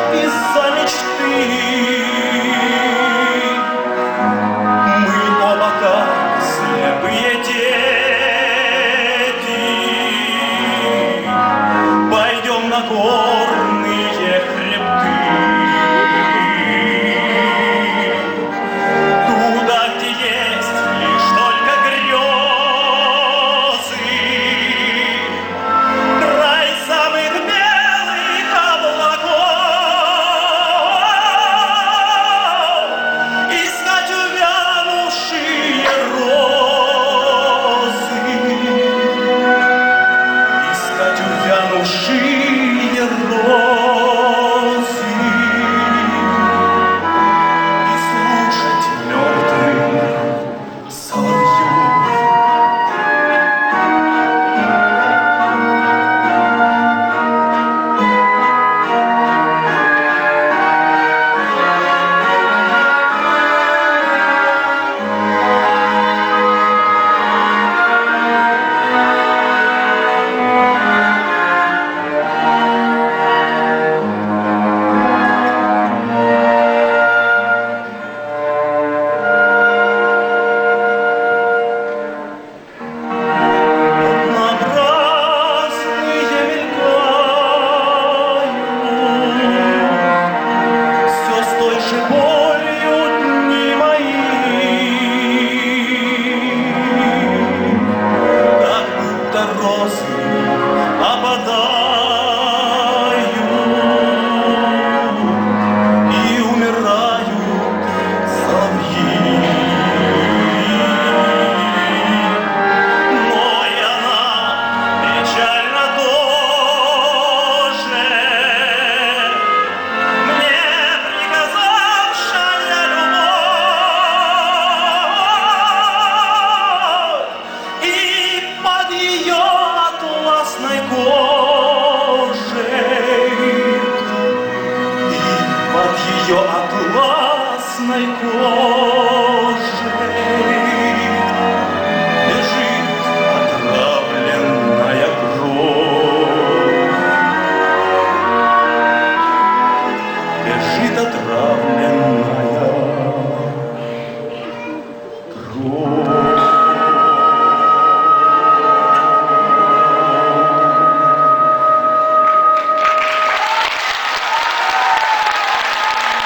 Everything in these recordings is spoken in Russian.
из-за мечты. Мы оба как слепые дети, пойдем на горные хребты. Туда, где есть лишь только грезы, край самых белых облаков, искать увянувшие розы, искать увянувшие розы и слушать мертвых соловьев. Однообразные мелькают все с той же болью дни мои, как будто розы опадают и умирают соловьи. Но и она печально тоже, мне приказавшая любовь, и под ее атласной кожей, и под ее атласной кожей лежит отравленная кровь, лежит отравленная кровь.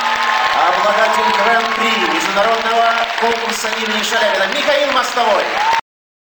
Обладатель гран-при международного конкурса имени Шаляпина Михаил Мостовой.